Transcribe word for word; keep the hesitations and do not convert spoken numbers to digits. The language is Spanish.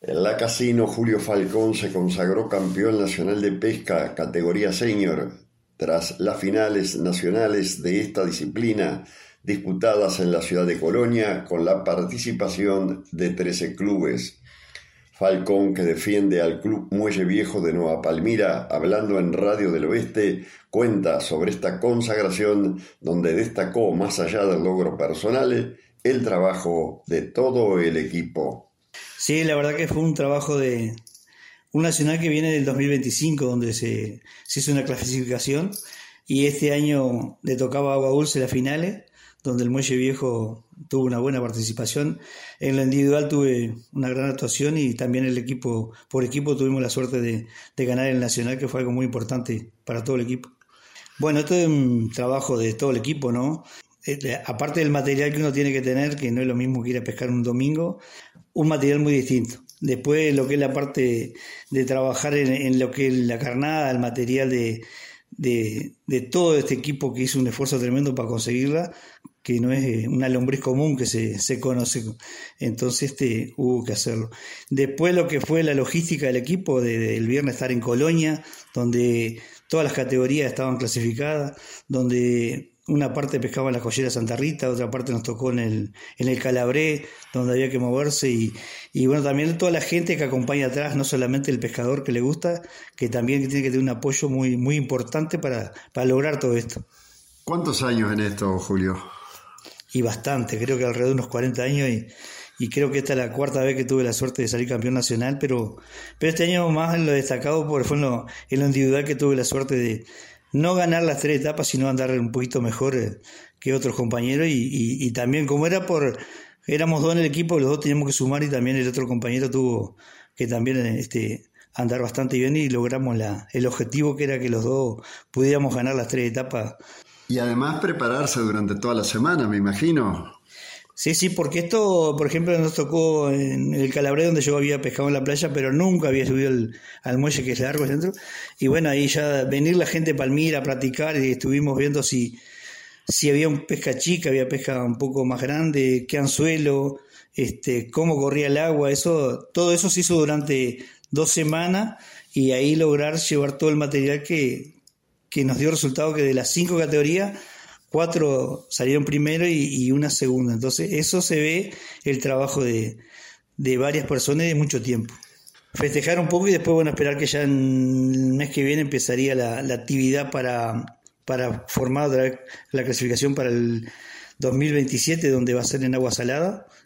En la Casino, Julio Falcón se consagró campeón nacional de pesca categoría senior tras las finales nacionales de esta disciplina disputadas en la ciudad de Colonia con la participación de trece clubes. Falcón, que defiende al Club Muelle Viejo de Nueva Palmira, hablando en Radio del Oeste, cuenta sobre esta consagración donde destacó, más allá del logro personal, el trabajo de todo el equipo. Sí, la verdad que fue un trabajo de un nacional que viene del dos mil veinticinco, donde se, se hizo una clasificación y este año le tocaba Agua Dulce las finales, donde el Muelle Viejo tuvo una buena participación. En lo individual tuve una gran actuación y también el equipo, por equipo tuvimos la suerte de, de ganar el nacional, que fue algo muy importante para todo el equipo. Bueno, esto es un trabajo de todo el equipo, ¿no? Eh, aparte del material que uno tiene que tener, que no es lo mismo que ir a pescar un domingo, un material muy distinto. Después lo que es la parte de trabajar en, en lo que es la carnada, el material de, de, de todo este equipo que hizo un esfuerzo tremendo para conseguirla, que no es una lombriz común que se, se conoce, entonces este, hubo que hacerlo. Después lo que fue la logística del equipo, de, de, el viernes estar en Colonia, donde todas las categorías estaban clasificadas, donde una parte pescaba en la Joyera Santa Rita, otra parte nos tocó en el, en el Calabré, donde había que moverse, y, y bueno, también toda la gente que acompaña atrás, no solamente el pescador que le gusta, que también tiene que tener un apoyo muy, muy importante para, para lograr todo esto. ¿Cuántos años en esto, Julio? Y bastante, creo que alrededor de unos cuarenta años, y, y creo que esta es la cuarta vez que tuve la suerte de salir campeón nacional, pero, pero este año más en lo destacado porque fue en lo, en lo individual que tuve la suerte de no ganar las tres etapas, sino andar un poquito mejor eh, que otros compañeros, y, y, y también como era por, éramos dos en el equipo, los dos teníamos que sumar, y también el otro compañero tuvo que también este, andar bastante bien, y logramos la, el objetivo, que era que los dos pudiéramos ganar las tres etapas. Y además prepararse durante toda la semana, me imagino. Sí, sí, porque esto, por ejemplo, nos tocó en el Calabré, donde yo había pescado en la playa, pero nunca había subido el, al muelle, que es largo el centro, y bueno, ahí ya venir la gente de Palmira a practicar, y estuvimos viendo si, si había un pesca chica, había pesca un poco más grande, qué anzuelo, este, cómo corría el agua, eso, todo eso se hizo durante dos semanas, y ahí lograr llevar todo el material que, que nos dio resultado, que de las cinco categorías, cuatro salieron primero y, y una segunda. Entonces eso se ve el trabajo de, de varias personas y de mucho tiempo. Festejar un poco y después, bueno, esperar que ya en el mes que viene empezaría la, la actividad para, para formar otra vez la clasificación para el dos mil veintisiete, donde va a ser en agua salada,